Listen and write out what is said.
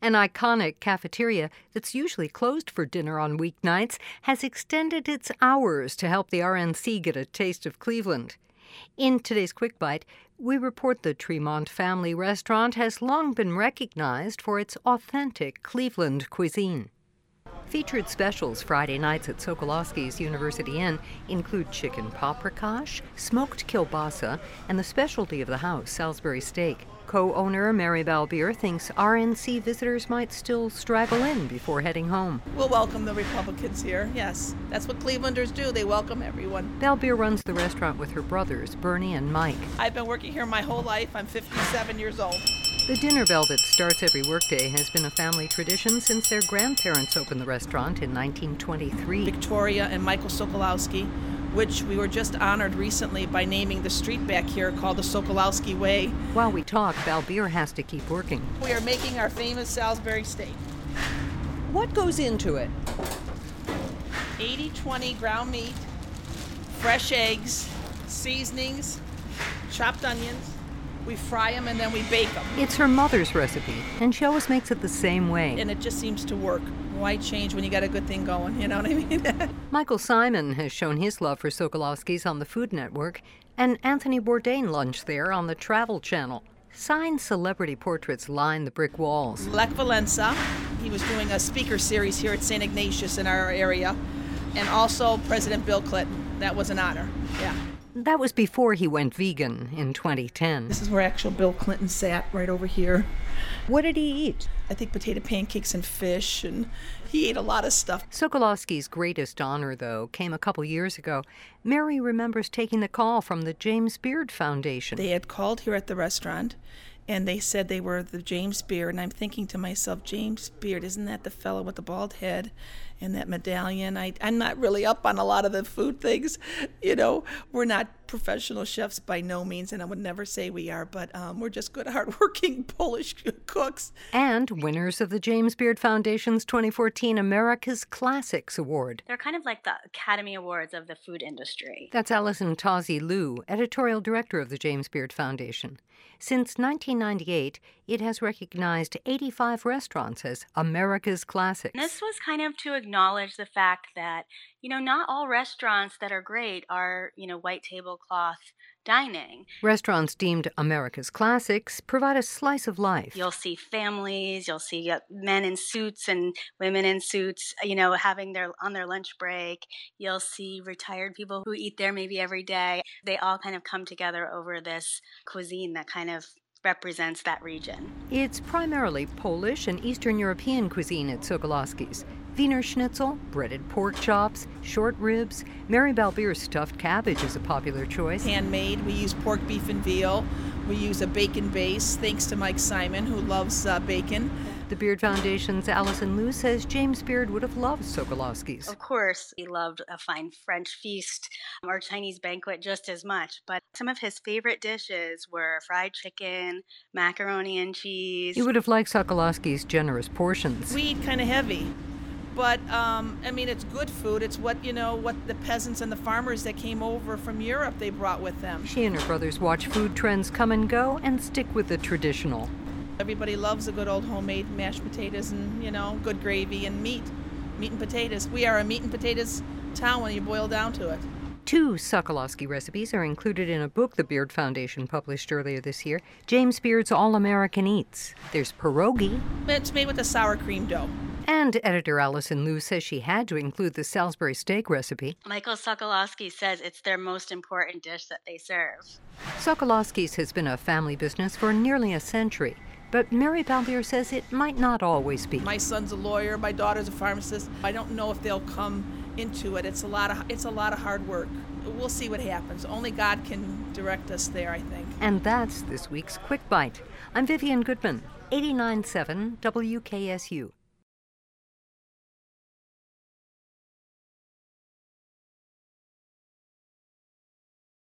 An iconic cafeteria that's usually closed for dinner on weeknights has extended its hours to help the RNC get a taste of Cleveland. In today's Quick Bite, we report the Tremont family restaurant has long been recognized for its authentic Cleveland cuisine. Featured specials Friday nights at Sokolowski's University Inn include chicken paprikash, smoked kielbasa, and the specialty of the house, Salisbury steak. Co-owner Mary Balbier thinks RNC visitors might still straggle in before heading home. We'll welcome the Republicans here, yes. That's what Clevelanders do. They welcome everyone. Balbier runs the restaurant with her brothers, Bernie and Mike. I've been working here my whole life. I'm 57 years old. The dinner bell that starts every workday has been a family tradition since their grandparents opened the restaurant in 1923. Victoria and Michael Sokolowski, which we were just honored recently by naming the street back here called the Sokolowski Way. While we talk, Balbier has to keep working. We are making our famous Salisbury steak. What goes into it? 80-20 ground meat, fresh eggs, seasonings, chopped onions. We fry them and then we bake them. It's her mother's recipe, and she always makes it the same way. And it just seems to work. Why change when you got a good thing going, you know what I mean? Michael Simon has shown his love for Sokolowski's on the Food Network, and Anthony Bourdain lunched there on the Travel Channel. Signed celebrity portraits line the brick walls. Lech Walesa, he was doing a speaker series here at St. Ignatius in our area, and also President Bill Clinton. That was an honor, yeah. That was before he went vegan in 2010. This is where actual Bill Clinton sat, right over here. What did he eat? I think potato pancakes and fish, and he ate a lot of stuff. Sokolowski's greatest honor, though, came a couple years ago. Mary remembers taking the call from the James Beard Foundation. They had called here at the restaurant, and they said they were the James Beard, and I'm thinking to myself, James Beard, isn't that the fellow with the bald head and that medallion? I'm not really up on a lot of the food things. You know, we're not professional chefs by no means, and I would never say we are, but we're just good, hardworking Polish cooks. And winners of the James Beard Foundation's 2014 America's Classics Award. They're kind of like the Academy Awards of the food industry. That's Alison Tawsey-Liu, editorial director of the James Beard Foundation. Since 1998, it has recognized 85 restaurants as America's Classics. This was kind of to acknowledge the fact that, not all restaurants that are great are, white tablecloth dining. Restaurants deemed America's Classics provide a slice of life. You'll see families, you'll see men in suits and women in suits, having on their lunch break. You'll see retired people who eat there maybe every day. They all kind of come together over this cuisine that kind of represents that region. It's primarily Polish and Eastern European cuisine at Sokolowski's. Wiener Schnitzel, breaded pork chops, short ribs. Mary Balbier's stuffed cabbage is a popular choice. Handmade. We use pork, beef, and veal. We use a bacon base, thanks to Mike Simon, who loves bacon. The Beard Foundation's Alison Liu says James Beard would have loved Sokolowski's. Of course, he loved a fine French feast or Chinese banquet just as much, but some of his favorite dishes were fried chicken, macaroni and cheese. He would have liked Sokolowski's generous portions. We eat kind of heavy. But, it's good food. It's what the peasants and the farmers that came over from Europe, they brought with them. She and her brothers watch food trends come and go and stick with the traditional. Everybody loves a good old homemade mashed potatoes and, good gravy and meat and potatoes. We are a meat and potatoes town when you boil down to it. 2 Sokolowski recipes are included in a book the Beard Foundation published earlier this year, James Beard's All-American Eats. There's pierogi. It's made with a sour cream dough. And editor Alison Liu says she had to include the Salisbury steak recipe. Michael Sokolowski says it's their most important dish that they serve. Sokolowski's has been a family business for nearly a century, but Mary Balbier says it might not always be. My son's a lawyer, my daughter's a pharmacist. I don't know if they'll come into it. It's a lot of hard work. We'll see what happens. Only God can direct us there, I think. And that's this week's Quick Bite. I'm Vivian Goodman, 89.7 WKSU.